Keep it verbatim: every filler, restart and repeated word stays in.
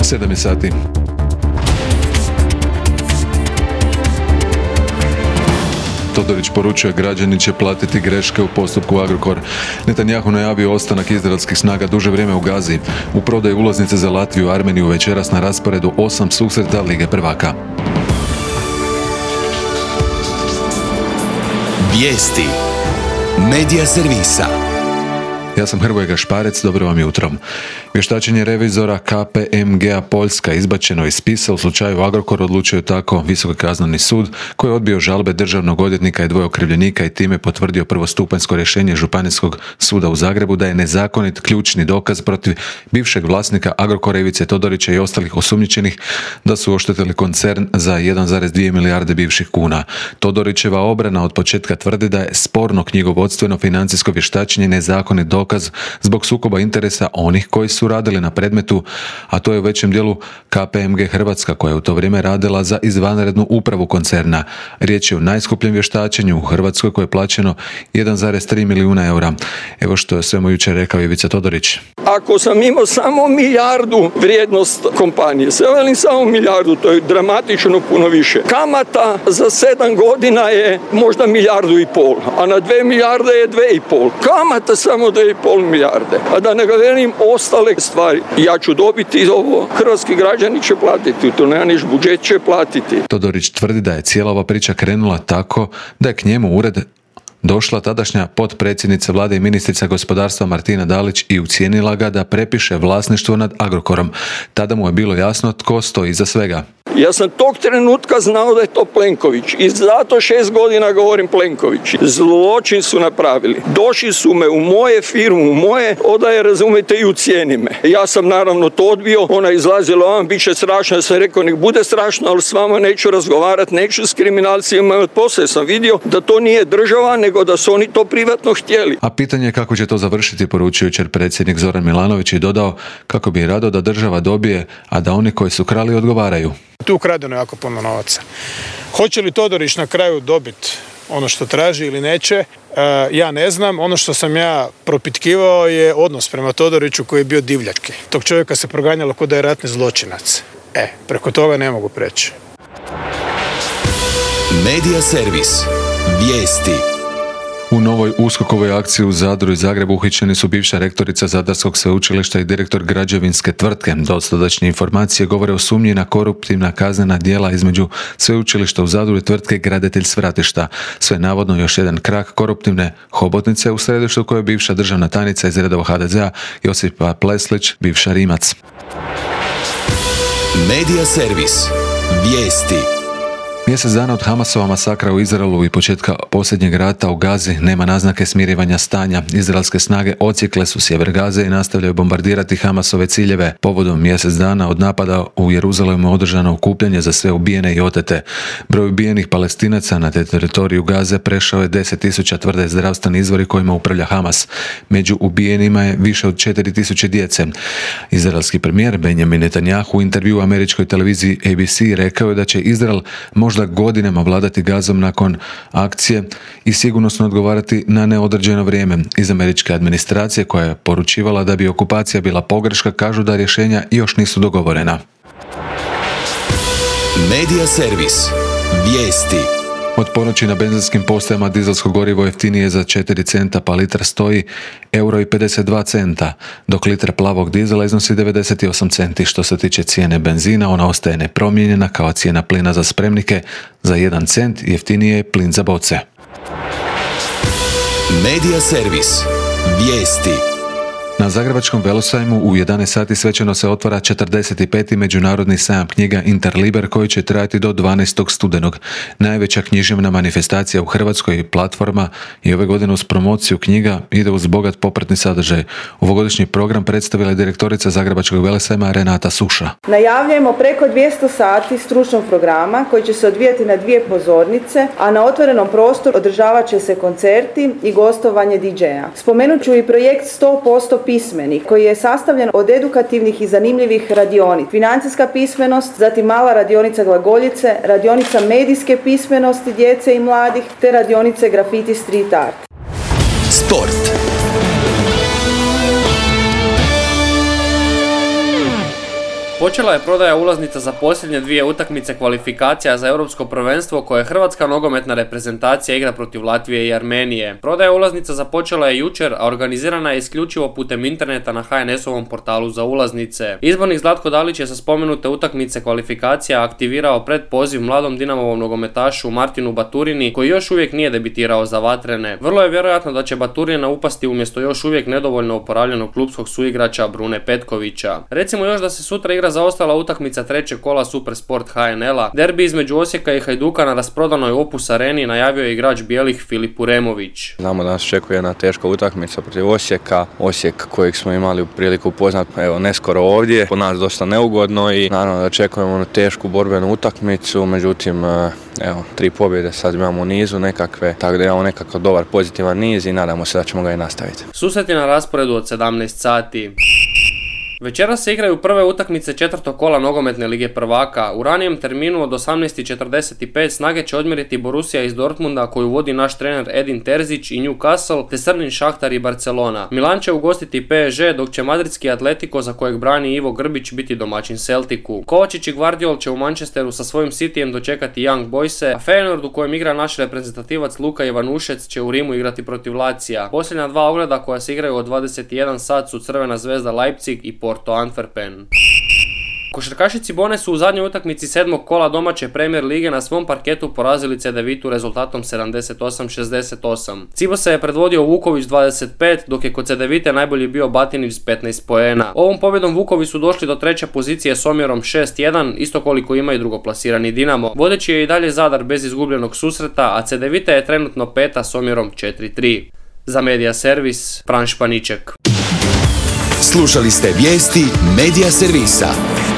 sedam je sati. Todorić poručuje građani će platiti greške u postupku Agrokor. Netanjahu najavio ostanak izraelskih snaga duže vrijeme u Gazi. U prodaju ulaznice za Latviju i Armeniju večeras na rasporedu osam susreta Lige prvaka. Vijesti Medija servisa. Ja sam Hrvoje Gašparec, dobro vam jutro. Vještačenje revizora K P M G-a Poljska izbačeno iz spisa u slučaju Agrokor, odlučio je tako Visoki kazneni sud koji je odbio žalbe državnog odvjetnika i dvoje okrivljenika i time potvrdio prvostupanjsko rješenje Županijskog suda u Zagrebu da je nezakonit ključni dokaz protiv bivšeg vlasnika Agrokora Ivice Todorića i ostalih osumnjičenih da su oštetili koncern za jedan zarez dvije milijarde bivših kuna. Todorićeva obrana od početka tvrdi da je sporno knjigovodstveno financijsko vještačenje nezakonit dokaz zbog sukoba interesa onih koji su radili na predmetu, a to je u većem dijelu K P M G Hrvatska koja je u to vrijeme radila za izvanrednu upravu koncerna. Riječ je o najskupljem vještačenju u Hrvatskoj koje je plaćeno jedan zarez tri milijuna eura. Evo što je svemu jučer rekao Ivica Todorić. Ako sam imao samo milijardu vrijednost kompanije, sve velim samo milijardu, to je dramatično puno više. Kamata za sedam godina je možda milijardu i pol, a na dve milijarde je dve i pol. Kamata samo dve i pol milijarde. A da ne govorim ostale stvari. Ja ću dobiti ovo, hrvatski građani će platiti, to nema niš, budžet će platiti. Todorić tvrdi da je cijela ova priča krenula tako da je k njemu u ured došla tadašnja potpredsjednica vlade i ministrica gospodarstva Martina Dalić i ucijenila ga da prepiše vlasništvo nad Agrokorom. Tada mu je bilo jasno tko stoji iza svega. Ja sam tog trenutka znao da je to Plenković i zato šest godina govorim Plenković. Zločin su napravili. Došli su me u moje firmu, u moje odaje, razumijete, i ucijeni me. Ja sam naravno to odbio, ona je izlazila, vam bit će strašno, ja sam rekao nek bude strašno, ali s vama neću razgovarati, neću s kriminalcima, poslije sam vidio da to nije država, nego da su oni to privatno htjeli. A pitanje je kako će to završiti, poručio jučer predsjednik Zoran Milanović i dodao kako bi rado da država dobije, a da oni koji su krali odgovaraju. Tu ukradeno jako puno novaca. Hoće li Todorić na kraju dobiti ono što traži ili neće, e, ja ne znam. Ono što sam ja propitkivao je odnos prema Todoriću koji je bio divljački. Tog čovjeka se proganjalo kao da je ratni zločinac. E, preko toga ne mogu preći. Medija servis. Vijesti. U novoj uskokovoj akciji u Zadru i Zagrebu uhićeni su bivša rektorica Zadarskog sveučilišta i direktor građevinske tvrtke. Dosadašnje informacije govore o sumnji na koruptivna kaznena djela između sveučilišta u Zadru i tvrtke Graditelj Svratišta. Sve navodno još jedan krak koruptivne hobotnice u središtu koje je bivša državna tajnica iz redova H D Z-a Josipa Pleslić, bivša Rimac. Medija servis. Vijesti. Mjesec dana od Hamasova masakra u Izraelu i početka posljednjeg rata u Gazi nema naznake smirivanja stanja. Izraelske snage odsjekle su sjever Gaze i nastavljaju bombardirati Hamasove ciljeve. Povodom mjesec dana od napada u Jeruzalemu održano okupljanje za sve ubijene i otete. Broj ubijenih Palestinaca na teritoriju Gaze prešao je deset tisuća, tvrde zdravstveni izvori kojima upravlja Hamas. Među ubijenima je više od četiri tisuće djece. Izraelski premijer Benjamin Netanjahu u intervjuu američkoj televiziji A B C rekao je da će Izrael možda da godinama vladati Gazom nakon akcije i sigurnosno odgovarati na neodređeno vrijeme. Iz američke administracije koja je poručivala da bi okupacija bila pogreška, kažu da rješenja još nisu dogovorena. Medija servis. Vijesti. Od ponoći na benzinskim postajama dizelsko gorivo jeftinije za četiri centa, pa litar stoji euro i pedeset dva centa, dok litar plavog dizela iznosi devedeset osam centi. Što se tiče cijene benzina, ona ostaje nepromijenjena kao cijena plina za spremnike. Za jedan cent jeftinije je plin za boce. Medija servis. Vijesti. Na Zagrebačkom velosajmu u jedanaest sati svečano se otvara četrdeset peti međunarodni sajam knjiga Interliber koji će trajati do dvanaestog studenog. Najveća književna manifestacija u Hrvatskoj platforma i ove godine uz promociju knjiga ide uz bogat popratni sadržaj. Ovogodišnji program predstavila je direktorica Zagrebačkog velosajma Renata Suša. Najavljujemo preko dvjesto sati stručnog programa koji će se odvijati na dvije pozornice, a na otvorenom prostoru održavat će se koncerti i gostovanje D J-a. Spomenut ću i projekt sto posto pismeni koji je sastavljen od edukativnih i zanimljivih radionica. Financijska pismenost, zatim mala radionica glagoljice, radionica medijske pismenosti djece i mladih te radionice grafiti street art. Sport. Počela je prodaja ulaznica za posljednje dvije utakmice kvalifikacija za europsko prvenstvo koje hrvatska nogometna reprezentacija igra protiv Latvije i Armenije. Prodaja ulaznica započela je jučer, a organizirana je isključivo putem interneta na ha en es-ovom portalu za ulaznice. Izbornik Zlatko Dalić je sa spomenute utakmice kvalifikacija aktivirao predpoziv mladom Dinamovom nogometašu Martinu Baturini, koji još uvijek nije debitirao za vatrene. Vrlo je vjerojatno da će Baturina upasti umjesto još uvijek nedovoljno oporavljenog klupskog suigrača Brune Petkovića. Recimo još da se sutra igra zaostala utakmica trećeg kola Supersport ha en el-a. Derbi između Osijeka i Hajduka na rasprodanoj Opus areni najavio je igrač bijelih Filip Uremović. Znamo da nas očekuje jedna teška utakmica protiv Osijeka. Osijek kojeg smo imali priliku upoznati, evo neskoro ovdje, po nas dosta neugodno i naravno da očekujemo onu tešku borbenu utakmicu, međutim evo, tri pobjede sad imamo u nizu nekakve, tako da imamo nekakav dobar pozitivan niz i nadamo se da ćemo ga i nastaviti. Susreti na rasporedu od sedamnaest sati. Večeras se igraju prve utakmice četvrtog kola nogometne lige prvaka. U ranijem terminu od osamnaest i četrdeset pet snage će odmjeriti Borussia iz Dortmunda koju vodi naš trener Edin Terzić i Newcastle, te Srnin Šahtar i Barcelona. Milan će ugostiti pe es ge, dok će madridski Atletico, za kojeg brani Ivo Grbić, biti domaćin Celticu. Kovačić i Guardiol će u Manchesteru sa svojim Cityjem dočekati Young Boyse, a Feyenoord u kojem igra naš reprezentativac Luka Ivanušec će u Rimu igrati protiv Lacija. Posljednja dva ogleda koja se igraju od dvadeset jedan sat su Crvena zvezda Leipzig i Porto Antwerpen. Košarkaši Cibone su u zadnjoj utakmici sedmog kola domaće Premier lige na svom parketu porazili Cedevitu rezultatom sedamdeset osam šezdeset osam. Cibo se je predvodio Vuković dvadeset pet, dok je kod Cedevite najbolji bio Batinić s petnaest poena. Ovom pobjedom Vukovi su došli do treće pozicije s omjerom šest jedan, isto koliko ima i drugoplasirani Dinamo. Vodeći je i dalje Zadar bez izgubljenog susreta, a Cedevita je trenutno peta s omjerom četiri tri. Za Media Servis, Fran Španiček. Slušali ste vijesti Media Servisa.